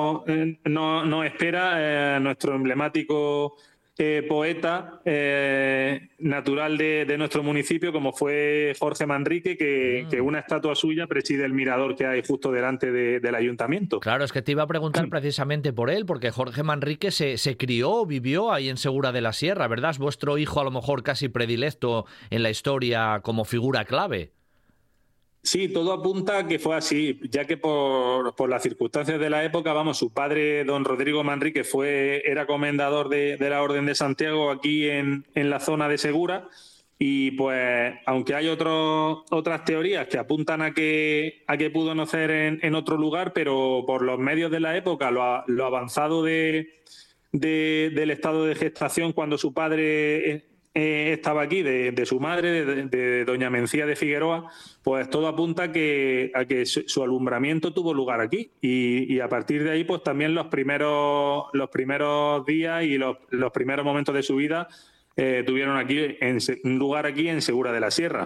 E: nos espera nuestro emblemático poeta natural de nuestro municipio, como fue Jorge Manrique, que una estatua suya preside el mirador que hay justo delante del ayuntamiento.
B: Claro, es que te iba a preguntar precisamente por él, porque Jorge Manrique se crió, vivió ahí en Segura de la Sierra, ¿verdad? Es vuestro hijo a lo mejor casi predilecto en la historia como figura clave.
E: Sí, todo apunta a que fue así, ya que por las circunstancias de la época, vamos, su padre, don Rodrigo Manrique, era comendador de la Orden de Santiago aquí en la zona de Segura, y pues, aunque hay otras teorías que apuntan a que pudo nacer en otro lugar, pero por los medios de la época, lo avanzado del estado de gestación cuando su padre estaba aquí, de su madre, de doña Mencía de Figueroa, pues todo apunta a que su alumbramiento tuvo lugar aquí, y a partir de ahí pues también los primeros días y los primeros momentos de su vida tuvieron un lugar aquí en Segura de la Sierra.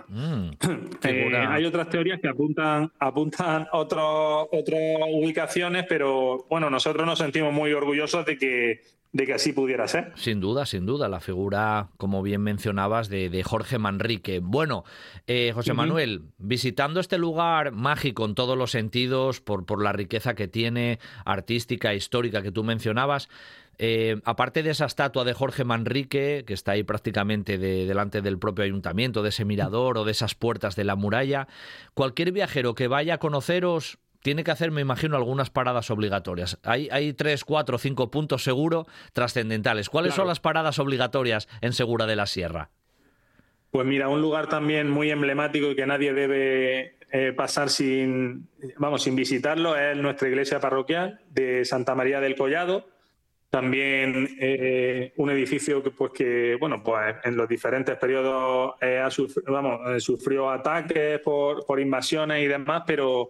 E: Hay otras teorías que apuntan otras ubicaciones, pero bueno, nosotros nos sentimos muy orgullosos de que así pudiera ser.
B: Sin duda, la figura, como bien mencionabas, de Jorge Manrique. Bueno, José Manuel, visitando este lugar mágico en todos los sentidos, por la riqueza que tiene, artística, histórica, que tú mencionabas, aparte de esa estatua de Jorge Manrique, que está ahí prácticamente delante del propio ayuntamiento, de ese mirador o de esas puertas de la muralla, cualquier viajero que vaya a conoceros tiene que hacer, me imagino, algunas paradas obligatorias. Hay 3, 4, 5 puntos seguro trascendentales. ¿Cuáles son las paradas obligatorias en Segura de la Sierra?
E: Pues mira, un lugar también muy emblemático y que nadie debe pasar sin visitarlo es nuestra iglesia parroquial de Santa María del Collado. También un edificio que en los diferentes periodos sufrió ataques por invasiones y demás, pero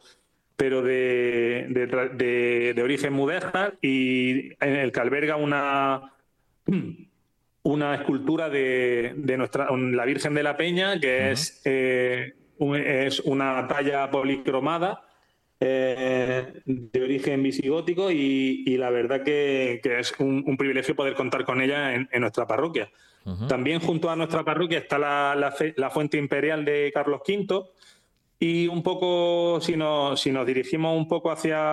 E: de origen mudéjar, y en el que alberga una escultura de la Virgen de la Peña, que es una talla policromada de origen visigótico, y la verdad que es un privilegio poder contar con ella en nuestra parroquia. También junto a nuestra parroquia está la fuente imperial de Carlos V. Y un poco, si nos dirigimos un poco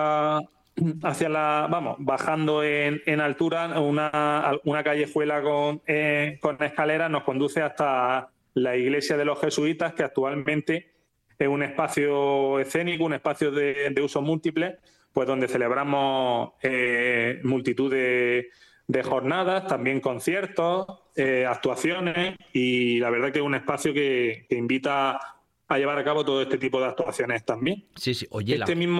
E: bajando en altura, una callejuela con escaleras nos conduce hasta la iglesia de los jesuitas, que actualmente es un espacio escénico, un espacio de uso múltiple, pues donde celebramos multitud de jornadas, también conciertos, actuaciones, y la verdad que es un espacio que invita a llevar a cabo todo este tipo de actuaciones también.
B: Sí. Oye,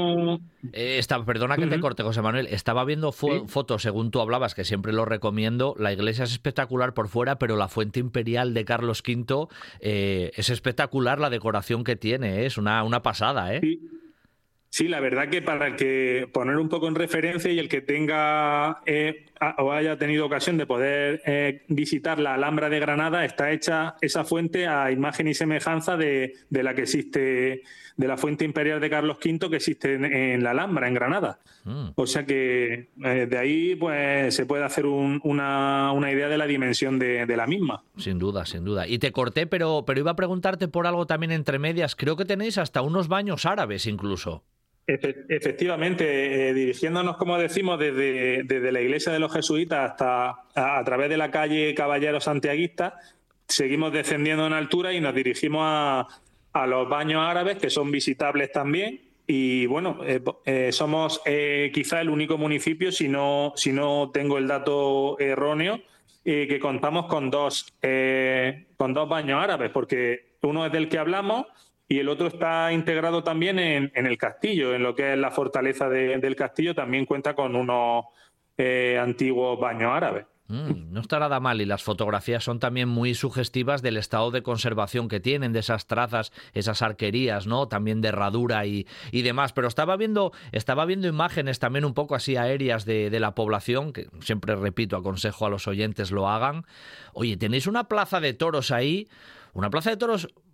E: perdona
B: que te corte, José Manuel. Estaba viendo fotos, según tú hablabas, que siempre lo recomiendo. La iglesia es espectacular por fuera, pero la fuente imperial de Carlos V es espectacular la decoración que tiene. Es una pasada, ¿eh?
E: Sí, la verdad que para que poner un poco en referencia, y el que tenga o haya tenido ocasión de poder visitar la Alhambra de Granada, está hecha esa fuente a imagen y semejanza de la que existe, de la fuente imperial de Carlos V que existe en la Alhambra, en Granada. O sea que de ahí pues se puede hacer una idea de la dimensión de la misma.
B: Sin duda. Y te corté, pero iba a preguntarte por algo también entre medias. Creo que tenéis hasta unos baños árabes incluso.
E: Efectivamente, dirigiéndonos, como decimos, desde la iglesia de los jesuitas hasta a través de la calle Caballero Santiaguista, seguimos descendiendo en altura y nos dirigimos a los baños árabes, que son visitables también. Y bueno, somos quizá el único municipio, si no tengo el dato erróneo, que contamos con dos baños árabes, porque uno es del que hablamos y el otro está integrado también en el castillo, en lo que es la fortaleza del castillo. También cuenta con unos antiguos baños árabes.
B: No está nada mal, y las fotografías son también muy sugestivas del estado de conservación que tienen, de esas trazas, esas arquerías, ¿no? También de herradura y demás. Pero estaba viendo imágenes también un poco así aéreas de la población, que siempre repito, aconsejo a los oyentes lo hagan. Oye, tenéis una plaza de toros ahí, una plaza de toros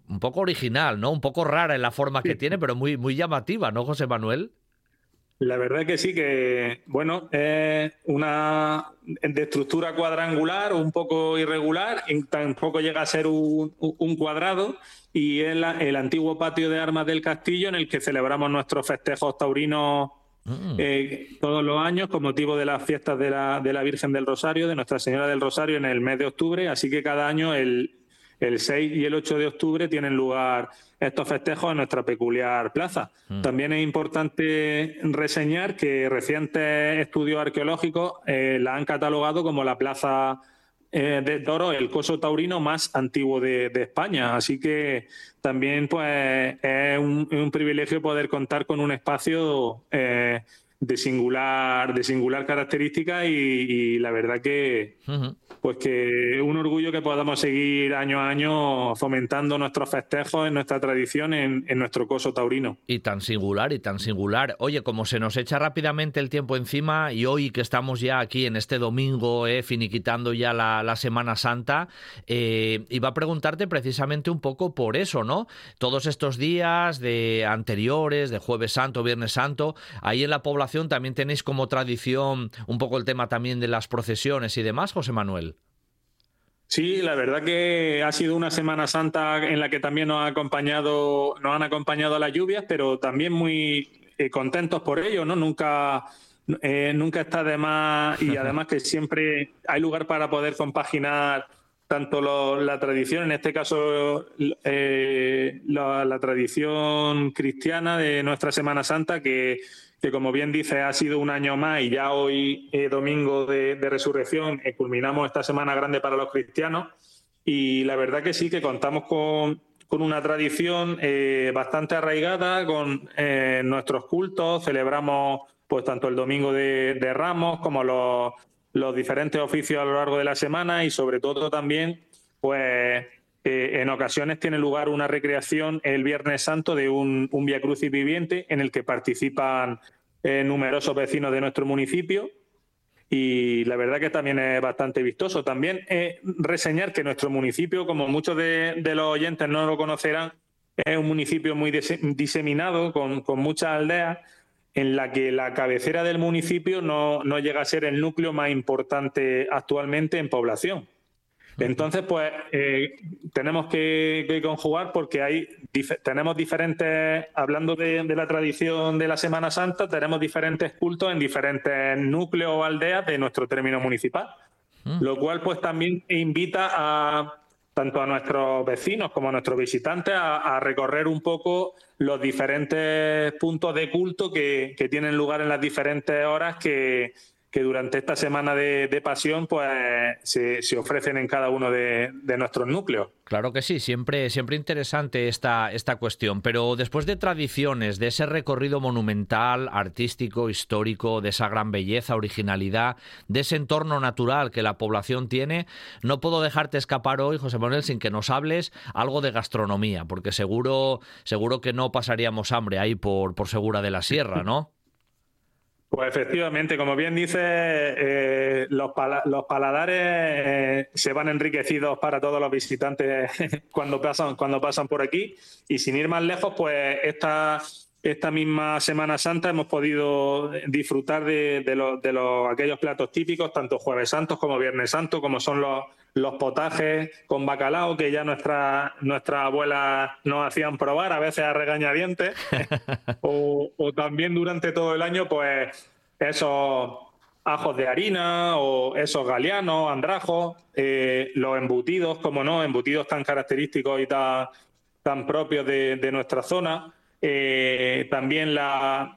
B: un poco original, ¿no? Un poco rara en la forma que tiene, pero muy, muy llamativa, ¿no, José Manuel?
E: La verdad que sí, que bueno, es una de estructura cuadrangular, un poco irregular, y tampoco llega a ser un cuadrado, y es el antiguo patio de armas del castillo en el que celebramos nuestros festejos taurinos todos los años con motivo de las fiestas de la Virgen del Rosario, de Nuestra Señora del Rosario, en el mes de octubre. Así que cada año el 6 y el 8 de octubre tienen lugar estos festejos en nuestra peculiar plaza. También es importante reseñar que recientes estudios arqueológicos la han catalogado como la plaza de toros, el coso taurino más antiguo de España. Así que también pues es un privilegio poder contar con un espacio de singular característica, y la verdad que pues que es un orgullo que podamos seguir año a año fomentando nuestros festejos, en nuestra tradición, en nuestro coso taurino.
B: Y tan singular, y tan singular. Oye, como se nos echa rápidamente el tiempo encima, y hoy que estamos ya aquí en este domingo, finiquitando ya la Semana Santa, iba a preguntarte precisamente un poco por eso, ¿no? Todos estos días de anteriores, de Jueves Santo, Viernes Santo, ahí en la población también tenéis como tradición un poco el tema también de las procesiones y demás, José Manuel.
E: Sí, la verdad que ha sido una Semana Santa en la que también nos han acompañado las lluvias, pero también muy contentos por ello, ¿no? Nunca está de más, y además que siempre hay lugar para poder compaginar tanto la tradición, en este caso la tradición cristiana de nuestra Semana Santa, que como bien dice, ha sido un año más, y ya hoy, domingo de Resurrección, culminamos esta semana grande para los cristianos, y la verdad que sí, que contamos con una tradición bastante arraigada, con nuestros cultos. Celebramos pues tanto el domingo de Ramos como los diferentes oficios a lo largo de la semana, y sobre todo también pues en ocasiones tiene lugar una recreación el Viernes Santo de un Vía Crucis viviente, en el que participan numerosos vecinos de nuestro municipio, y la verdad que también es bastante vistoso. También reseñar que nuestro municipio, como muchos de los oyentes no lo conocerán, es un municipio muy diseminado, con muchas aldeas, en la que la cabecera del municipio no llega a ser el núcleo más importante actualmente en población. Entonces, pues tenemos que conjugar, porque tenemos diferentes, hablando de la tradición de la Semana Santa, tenemos diferentes cultos en diferentes núcleos o aldeas de nuestro término municipal, lo cual pues también invita tanto a nuestros vecinos como a nuestros visitantes a recorrer un poco los diferentes puntos de culto que tienen lugar en las diferentes horas que durante esta semana de Pasión pues se ofrecen en cada uno de nuestros núcleos.
B: Claro que sí, siempre interesante esta cuestión. Pero después de tradiciones, de ese recorrido monumental, artístico, histórico, de esa gran belleza, originalidad, de ese entorno natural que la población tiene, no puedo dejarte escapar hoy, José Manuel, sin que nos hables algo de gastronomía, porque seguro que no pasaríamos hambre ahí por Segura de la Sierra, ¿no?
E: Pues efectivamente, como bien dice, los paladares se van enriquecidos para todos los visitantes cuando pasan por aquí, y sin ir más lejos, pues esta misma Semana Santa hemos podido disfrutar de aquellos platos típicos, tanto Jueves Santos como Viernes Santo, como son los potajes con bacalao, que ya nuestras abuelas nos hacían probar, a veces a regañadientes, o también durante todo el año, pues esos ajos de harina, o esos galianos, andrajos, los embutidos, como no, embutidos tan característicos y tan propios de nuestra zona. También la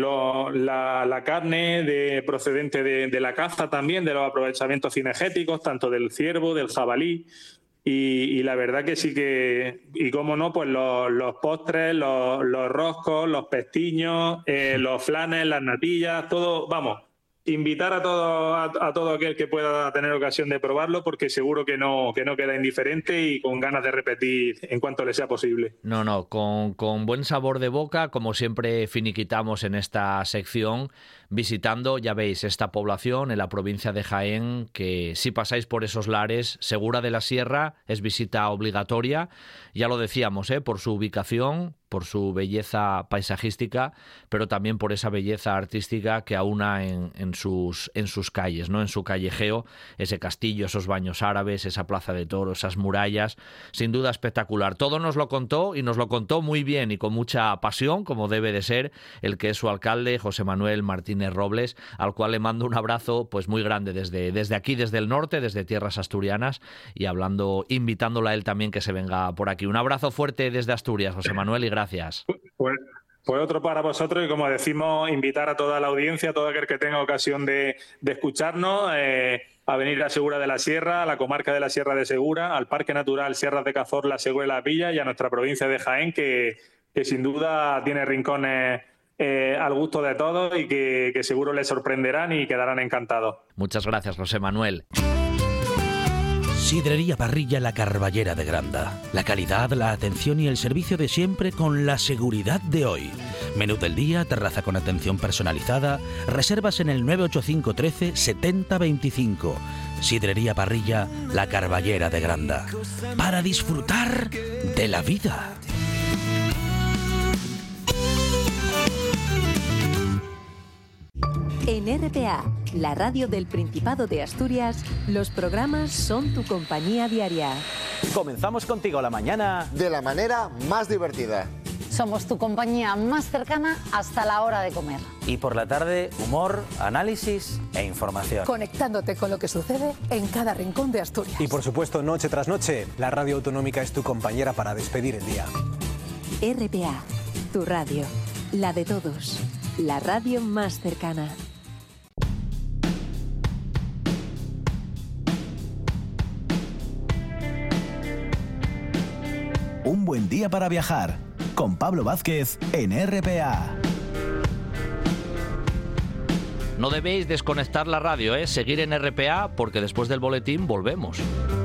E: carne procedente de la caza, también de los aprovechamientos cinegéticos, tanto del ciervo, del jabalí, y la verdad que sí que, y cómo no, pues los postres, los roscos, los pestiños, los flanes, las natillas, todo, vamos. invitar a todo aquel que pueda tener ocasión de probarlo, porque seguro que no queda indiferente y con ganas de repetir en cuanto le sea posible.
B: No, con buen sabor de boca, como siempre finiquitamos en esta sección, visitando, ya veis, esta población en la provincia de Jaén, que si pasáis por esos lares, Segura de la Sierra es visita obligatoria, ya lo decíamos, por su ubicación, por su belleza paisajística, pero también por esa belleza artística que aúna en sus calles, ¿no? En su callejeo, ese castillo, esos baños árabes, esa plaza de toros, esas murallas, sin duda espectacular. Todo nos lo contó y nos lo contó muy bien y con mucha pasión, como debe de ser, el que es su alcalde, José Manuel Martínez Robles, al cual le mando un abrazo pues muy grande desde aquí, desde el norte, desde tierras asturianas, y invitándola a él también que se venga por aquí. Un abrazo fuerte desde Asturias, José Manuel, y gracias.
E: Pues otro para vosotros, y como decimos, invitar a toda la audiencia, a todo aquel que tenga ocasión de escucharnos, a venir a Segura de la Sierra, a la comarca de la Sierra de Segura, al Parque Natural Sierras de Cazorla, Segura de la Villa, y a nuestra provincia de Jaén, que sin duda tiene rincones al gusto de todos y que seguro les sorprenderán y quedarán encantados.
B: Muchas gracias, José Manuel.
D: Sidrería Parrilla La Carballera de Granda. La calidad, la atención y el servicio de siempre con la seguridad de hoy. Menú del día, terraza con atención personalizada. Reservas en el 985 13 70 25. Sidrería Parrilla La Carballera de Granda. Para disfrutar de la vida.
F: En RPA, la radio del Principado de Asturias, los programas son tu compañía diaria.
G: Comenzamos contigo la mañana
H: de la manera más divertida.
I: Somos tu compañía más cercana hasta la hora de comer.
G: Y por la tarde, humor, análisis e información.
J: Conectándote con lo que sucede en cada rincón de Asturias.
K: Y por supuesto, noche tras noche, la radio autonómica es tu compañera para despedir el día.
F: RPA, tu radio, la de todos, la radio más cercana.
A: Un buen día para viajar, con Pablo Vázquez en RPA.
B: No debéis desconectar la radio, seguir en RPA, porque después del boletín volvemos.